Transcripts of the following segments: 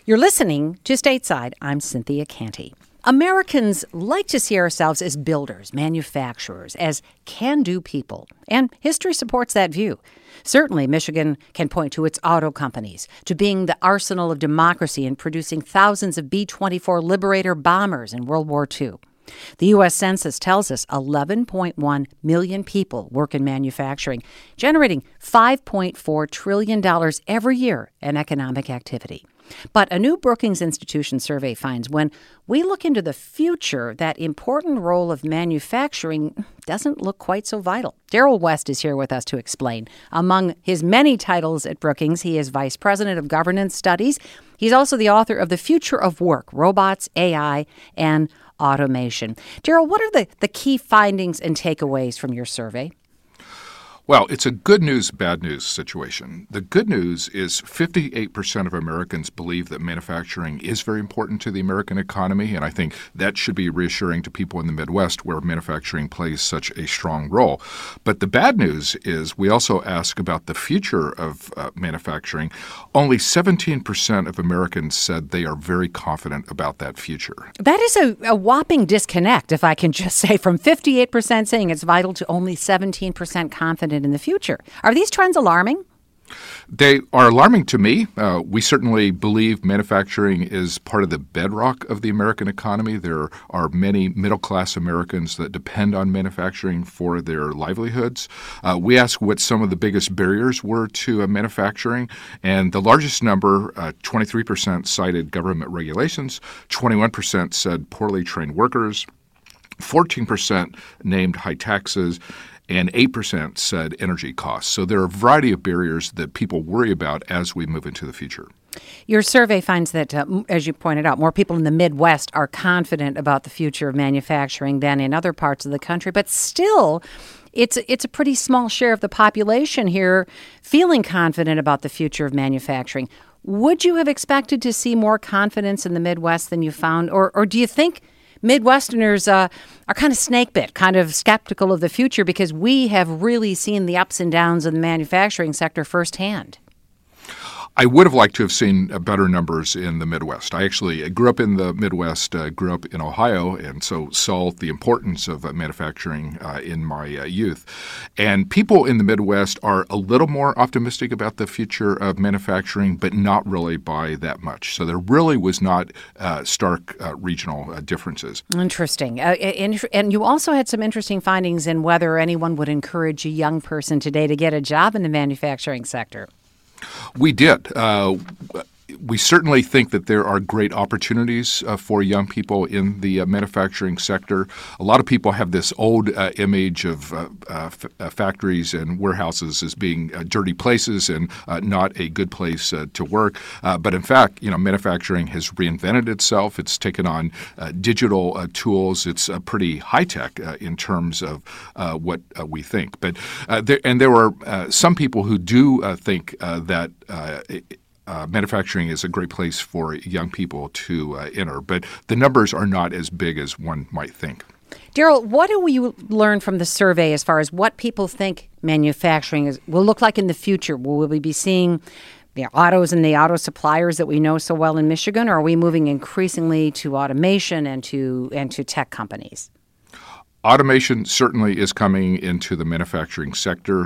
You're listening to Stateside. I'm Cynthia Canty. Americans like to see ourselves as builders, manufacturers, as can-do people, and history supports that view. Certainly, Michigan can point to its auto companies, to being the arsenal of democracy in producing thousands of B-24 Liberator bombers in World War II. The U.S. Census tells us 11.1 million people work in manufacturing, generating $5.4 trillion every year in economic activity. But a new Brookings Institution survey finds when we look into the future, that important role of manufacturing doesn't look quite so vital. Daryl West is here with us to explain. Among his many titles at Brookings, he is Vice President of Governance Studies. He's also the author of The Future of Work, Robots, AI, and Automation. Daryl, what are the key findings and takeaways from your survey? Well, it's a good news, bad news situation. The good news is 58% of Americans believe that manufacturing is very important to the American economy, and I think that should be reassuring to people in the Midwest where manufacturing plays such a strong role. But the bad news is we also ask about the future of manufacturing. Only 17% of Americans said they are very confident about that future. That is a whopping disconnect, if I can just say, from 58% saying it's vital to only 17% confident in the future. Are these trends alarming? They are alarming to me. We certainly believe manufacturing is part of the bedrock of the American economy. There are many middle-class Americans that depend on manufacturing for their livelihoods. We asked what some of the biggest barriers were to manufacturing, and the largest number, 23%, cited government regulations, 21% said poorly trained workers, 14% named high taxes, and 8% said energy costs. So there are a variety of barriers that people worry about as we move into the future. Your survey finds that, as you pointed out, more people in the Midwest are confident about the future of manufacturing than in other parts of the country. But still, it's a pretty small share of the population here feeling confident about the future of manufacturing. Would you have expected to see more confidence in the Midwest than you found? Or do you think Midwesterners are kind of snake-bit, kind of skeptical of the future because we have really seen the ups and downs of the manufacturing sector firsthand? I would have liked to have seen better numbers in the Midwest. I actually grew up in the Midwest, grew up in Ohio, and so saw the importance of manufacturing in my youth. And people in the Midwest are a little more optimistic about the future of manufacturing, but not really by that much. So there really was not stark regional differences. Interesting. And you also had some interesting findings in whether anyone would encourage a young person today to get a job in the manufacturing sector. We did. We certainly think that there are great opportunities for young people in the manufacturing sector. A lot of people have this old image of factories and warehouses as being dirty places and not a good place to work. But in fact, manufacturing has reinvented itself. It's taken on digital tools. It's pretty high-tech in terms of what we think. But there are some people who do think that manufacturing is a great place for young people to enter, but the numbers are not as big as one might think. Daryl, what do we learn from the survey as far as what people think manufacturing will look like in the future? Will we be seeing the autos and the auto suppliers that we know so well in Michigan, or are we moving increasingly to automation and to tech companies? Automation certainly is coming into the manufacturing sector.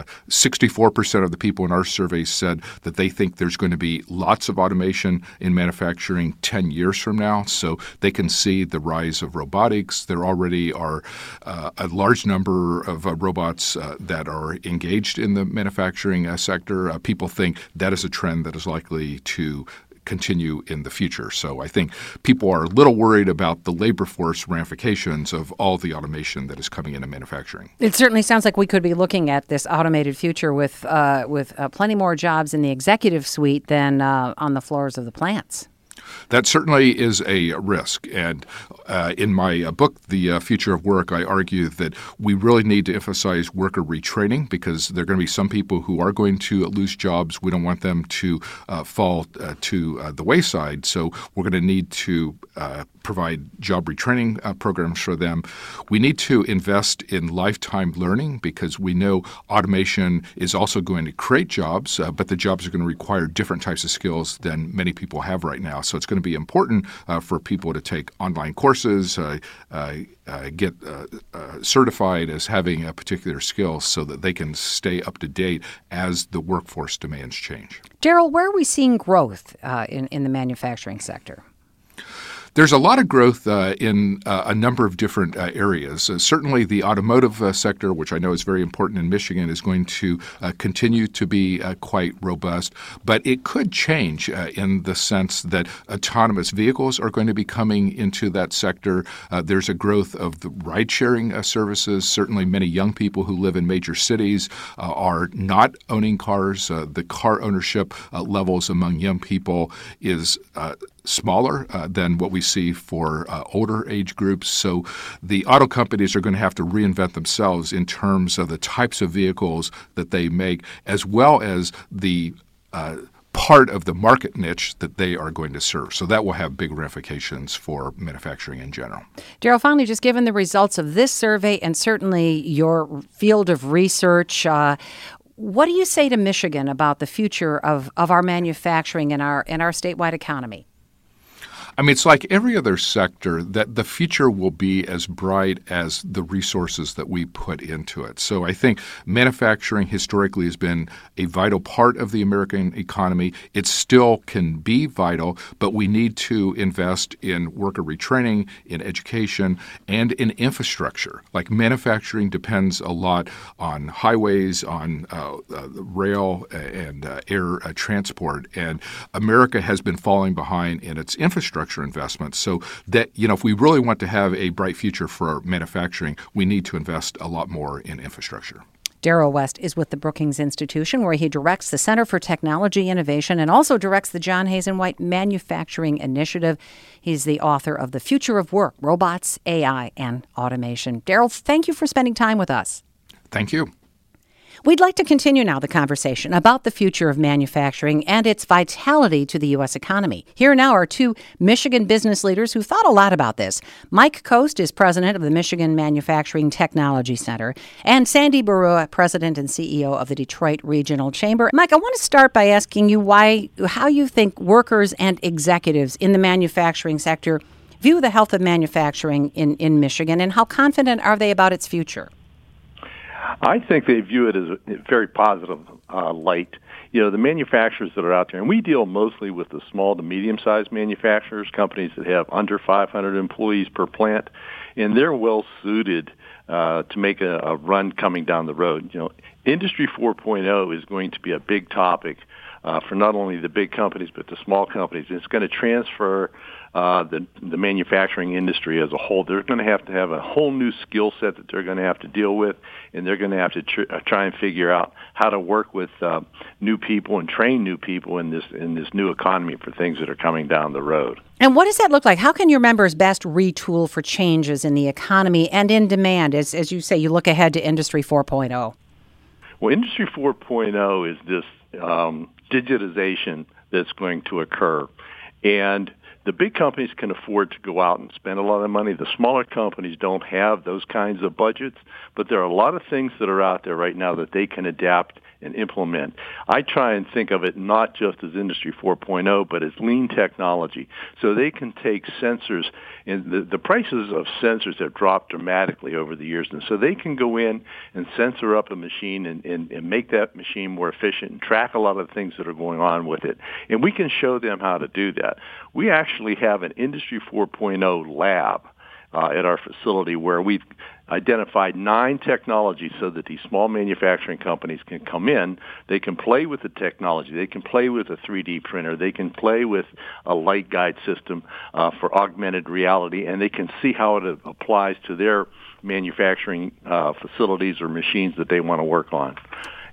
64% of the people in our survey said that they think there's going to be lots of automation in manufacturing 10 years from now. So they can see the rise of robotics. There already are a large number of robots that are engaged in the manufacturing sector. People think that is a trend that is likely to continue in the future. So I think people are a little worried about the labor force ramifications of all the automation that is coming into manufacturing. It certainly sounds like we could be looking at this automated future with plenty more jobs in the executive suite than on the floors of the plants. That certainly is a risk. And in my book, The Future of Work, I argue that we really need to emphasize worker retraining because there are going to be some people who are going to lose jobs. We don't want them to fall to the wayside. So we're going to need to provide job retraining programs for them. We need to invest in lifetime learning because we know automation is also going to create jobs, but the jobs are going to require different types of skills than many people have right now. So it's going to be important for people to take online courses, get certified as having a particular skill so that they can stay up to date as the workforce demands change. Daryl, where are we seeing growth in the manufacturing sector? There's a lot of growth in a number of different areas. Certainly the automotive sector, which I know is very important in Michigan, is going to continue to be quite robust. But it could change in the sense that autonomous vehicles are going to be coming into that sector. There's a growth of the ride-sharing services. Certainly many young people who live in major cities are not owning cars. The car ownership levels among young people is smaller than what we see for older age groups. So the auto companies are going to have to reinvent themselves in terms of the types of vehicles that they make, as well as the part of the market niche that they are going to serve. So that will have big ramifications for manufacturing in general. Daryl, finally, just given the results of this survey and certainly your field of research, what do you say to Michigan about the future of our manufacturing and our statewide economy? I mean, it's like every other sector that the future will be as bright as the resources that we put into it. So I think manufacturing historically has been a vital part of the American economy. It still can be vital, but we need to invest in worker retraining, in education, and in infrastructure. Like manufacturing depends a lot on highways, on rail and air transport. And America has been falling behind in its infrastructure investments. So that, if we really want to have a bright future for our manufacturing, we need to invest a lot more in infrastructure. Daryl West is with the Brookings Institution, where he directs the Center for Technology Innovation and also directs the John Hazen White Manufacturing Initiative. He's the author of The Future of Work, Robots, AI, and Automation. Daryl, thank you for spending time with us. Thank you. We'd like to continue now the conversation about the future of manufacturing and its vitality to the U.S. economy. Here now are two Michigan business leaders who thought a lot about this. Mike Coast is president of the Michigan Manufacturing Technology Center, and Sandy Barua, president and CEO of the Detroit Regional Chamber. Mike, I want to start by asking you how you think workers and executives in the manufacturing sector view the health of manufacturing in Michigan, and how confident are they about its future? I think they view it as a very positive light. The manufacturers that are out there, and we deal mostly with the small to medium-sized manufacturers, companies that have under 500 employees per plant, and they're well-suited to make a run coming down the road. Industry 4.0 is going to be a big topic for not only the big companies but the small companies. It's going to transfer the manufacturing industry as a whole. They're going to have a whole new skill set that they're going to have to deal with, and they're going to have to try and figure out how to work with new people and train new people in this new economy for things that are coming down the road. And what does that look like? How can your members best retool for changes in the economy and in demand? As you say, you look ahead to Industry 4.0. Well, Industry 4.0 is this digitization that's going to occur. And the big companies can afford to go out and spend a lot of money. The smaller companies don't have those kinds of budgets, but there are a lot of things that are out there right now that they can adapt and implement. I try and think of it not just as Industry 4.0, but as lean technology. So they can take sensors, and the prices of sensors have dropped dramatically over the years, and so they can go in and sensor up a machine and make that machine more efficient and track a lot of the things that are going on with it. And we can show them how to do that. We actually have an Industry 4.0 lab at our facility where we've identified 9 technologies so that these small manufacturing companies can come in. They can play with the technology. They can play with a 3D printer. They can play with a light guide system for augmented reality, and they can see how it applies to their manufacturing facilities or machines that they want to work on.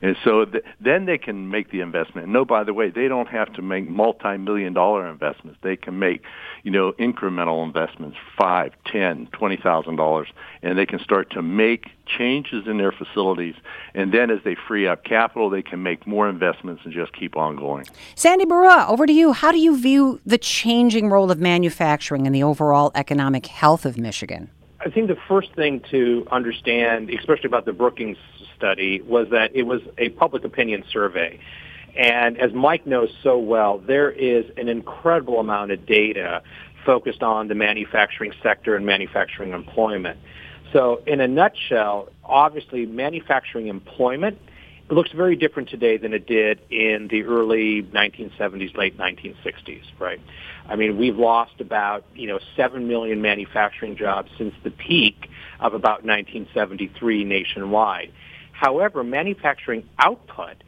And so then they can make the investment. No, by the way, they don't have to make multi-million-dollar investments. They can make, incremental investments, $5, $10, $20,000, and they can start to make changes in their facilities. And then as they free up capital, they can make more investments and just keep on going. Sandy Barua, over to you. How do you view the changing role of manufacturing in the overall economic health of Michigan? I think the first thing to understand, especially about the Brookings study, was that it was a public opinion survey. And as Mike knows so well, there is an incredible amount of data focused on the manufacturing sector and manufacturing employment. So in a nutshell, obviously manufacturing employment looks very different today than it did in the early 1970s, late 1960s, right? I mean, we've lost about, 7 million manufacturing jobs since the peak of about 1973 nationwide. However, manufacturing output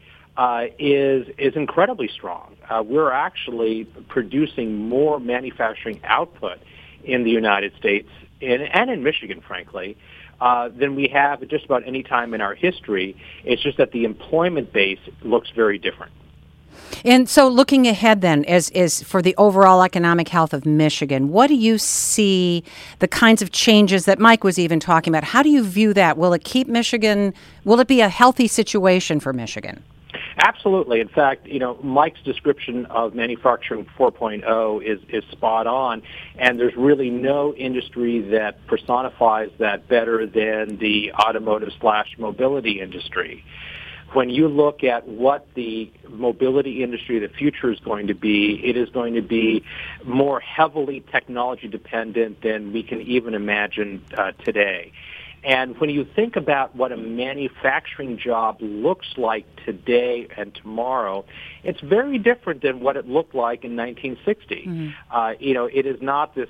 is incredibly strong. We're actually producing more manufacturing output in the United States and in Michigan, frankly, than we have at just about any time in our history. It's just that the employment base looks very different. And so looking ahead then, as for the overall economic health of Michigan, what do you see the kinds of changes that Mike was even talking about? How do you view that? Will it keep Michigan, will it be a healthy situation for Michigan? Absolutely. In fact, Mike's description of manufacturing 4.0 is spot on, and there's really no industry that personifies that better than the automotive/mobility industry. When you look at what the mobility industry of the future is going to be, it is going to be more heavily technology dependent than we can even imagine today. And when you think about what a manufacturing job looks like today and tomorrow, it's very different than what it looked like in 1960. Mm-hmm. It is not this,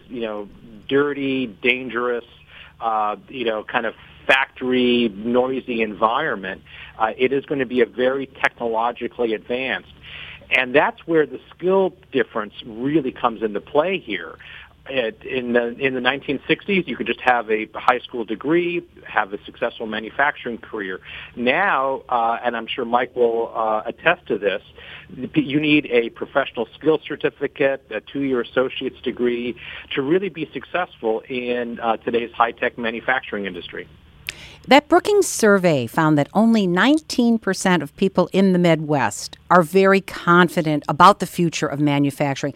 dirty, dangerous, kind of factory, noisy environment. It is going to be a very technologically advanced. And that's where the skill difference really comes into play here. In the 1960s, you could just have a high school degree, have a successful manufacturing career. Now, and I'm sure Mike will attest to this, you need a professional skills certificate, a 2-year associate's degree to really be successful in today's high-tech manufacturing industry. That Brookings survey found that only 19% of people in the Midwest are very confident about the future of manufacturing.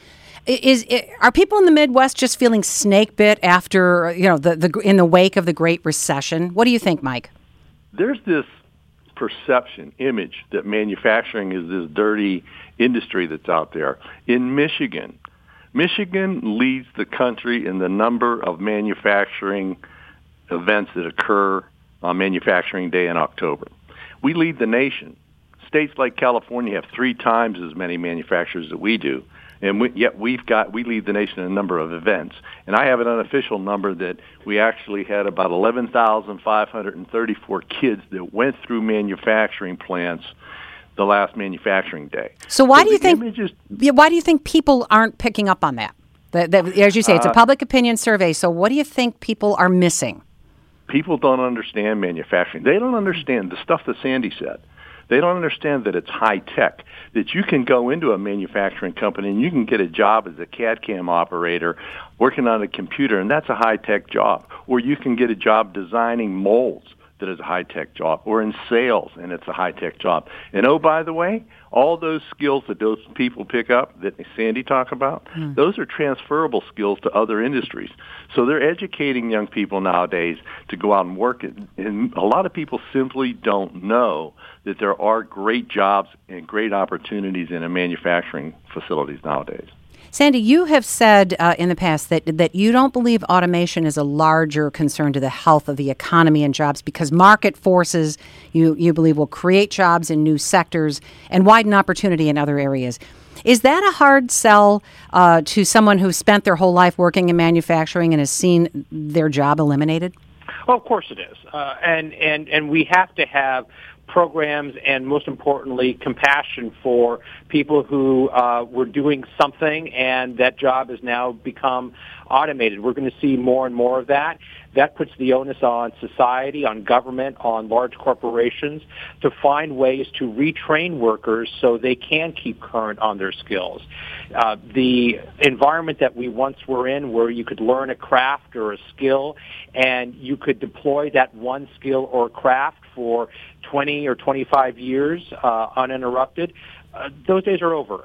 Are people in the Midwest just feeling snake bit after, in the wake of the Great Recession? What do you think, Mike? There's this perception, image, that manufacturing is this dirty industry that's out there. In Michigan leads the country in the number of manufacturing events that occur on Manufacturing Day in October. We lead the nation. States like California have 3 times as many manufacturers as we do. And yet we lead the nation in a number of events. And I have an unofficial number that we actually had about 11,534 kids that went through manufacturing plants the last manufacturing day. So why do you think people aren't picking up on that? As you say, it's a public opinion survey. So what do you think people are missing? People don't understand manufacturing. They don't understand the stuff that Sandy said. They don't understand that it's high tech, that you can go into a manufacturing company and you can get a job as a CAD/CAM operator working on a computer, and that's a high tech job. Or you can get a job designing molds that is a high tech job, or in sales, and it's a high tech job. And oh, by the way, all those skills that those people pick up that Sandy talked about, those are transferable skills to other industries. So they're educating young people nowadays to go out and work. And a lot of people simply don't know that there are great jobs and great opportunities in manufacturing facilities nowadays. Sandy, you have said in the past that you don't believe automation is a larger concern to the health of the economy and jobs because market forces, you believe, will create jobs in new sectors and widen opportunity in other areas. Is that a hard sell to someone who's spent their whole life working in manufacturing and has seen their job eliminated? Well, of course it is. And we have to have programs and, most importantly, compassion for people who were doing something and that job has now become automated. We're going to see more and more of that. That puts the onus on society, on government, on large corporations to find ways to retrain workers so they can keep current on their skills. The environment that we once were in, where you could learn a craft or a skill and you could deploy that one skill or craft for 20 or 25 years uninterrupted, those days are over.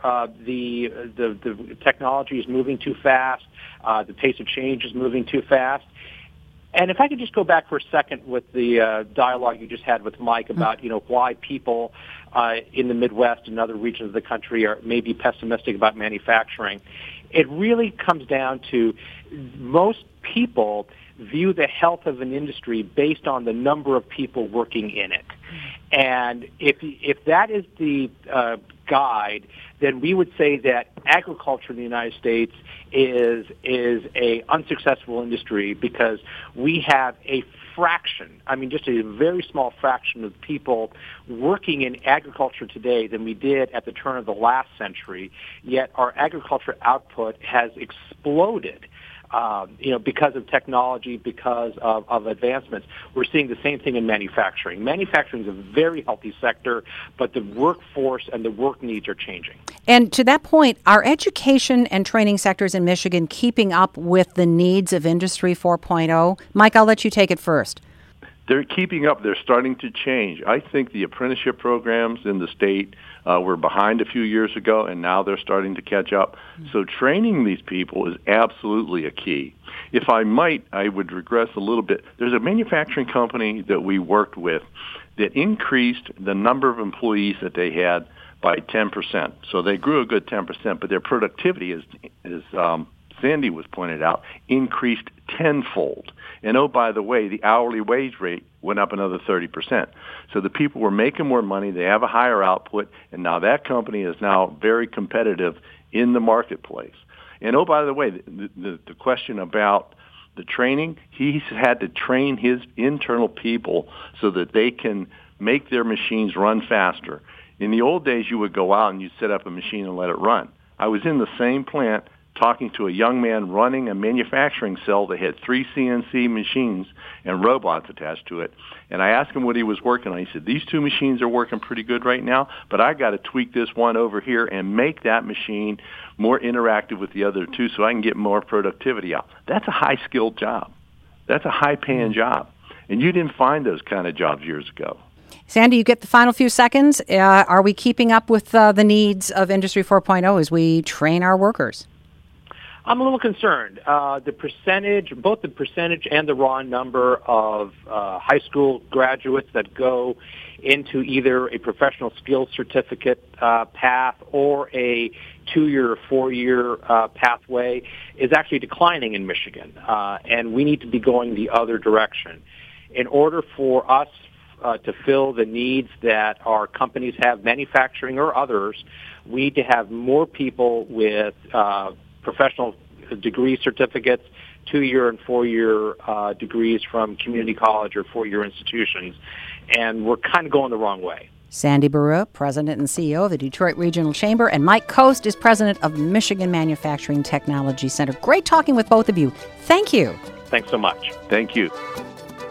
The technology is moving too fast. The pace of change is moving too fast. And if I could just go back for a second with the dialogue you just had with Mike about, why people in the Midwest and other regions of the country are maybe pessimistic about manufacturing, it really comes down to most people view the health of an industry based on the number of people working in it. And if that is the guide, then we would say that agriculture in the United States is a unsuccessful industry because we have a fraction, just a very small fraction of people working in agriculture today than we did at the turn of the last century, yet our agriculture output has exploded. Because of technology, because of advancements. We're seeing the same thing in manufacturing. Manufacturing is a very healthy sector, but the workforce and the work needs are changing. And to that point, are education and training sectors in Michigan keeping up with the needs of Industry 4.0? Mike, I'll let you take it first. They're keeping up. They're starting to change. I think the apprenticeship programs in the state were behind a few years ago, and now they're starting to catch up. So training these people is absolutely a key. If I might, I would regress a little bit. There's a manufacturing company that we worked with that increased the number of employees that they had by 10%. So they grew a good 10%, but their productivity, as Sandy was pointed out, increased tenfold. And oh, by the way, the hourly wage rate went up another 30%. So the people were making more money, they have a higher output, and now that company is now very competitive in the marketplace. And oh, by the way, the question about the training, he's had to train his internal people so that they can make their machines run faster. In the old days, you would go out and you'd set up a machine and let it run. I was in the same plant talking to a young man running a manufacturing cell that had 3 CNC machines and robots attached to it. And I asked him what he was working on. He said, these 2 machines are working pretty good right now, but I got to tweak this one over here and make that machine more interactive with the other 2 so I can get more productivity out. That's a high-skilled job. That's a high-paying job. And you didn't find those kind of jobs years ago. Sandy, you get the final few seconds. Are we keeping up with the needs of Industry 4.0 as we train our workers? I'm a little concerned. Both the percentage and the raw number of high school graduates that go into either a professional skills certificate path or a 2-year or 4-year pathway is actually declining in Michigan, and we need to be going the other direction. In order for us to fill the needs that our companies have, manufacturing or others, we need to have more people with professional degree certificates, 2-year and 4-year degrees from community college or 4-year institutions, and we're kind of going the wrong way. Sandy Baruah, President and CEO of the Detroit Regional Chamber, and Mike Coast is President of Michigan Manufacturing Technology Center. Great talking with both of you. Thank you. Thanks so much. Thank you.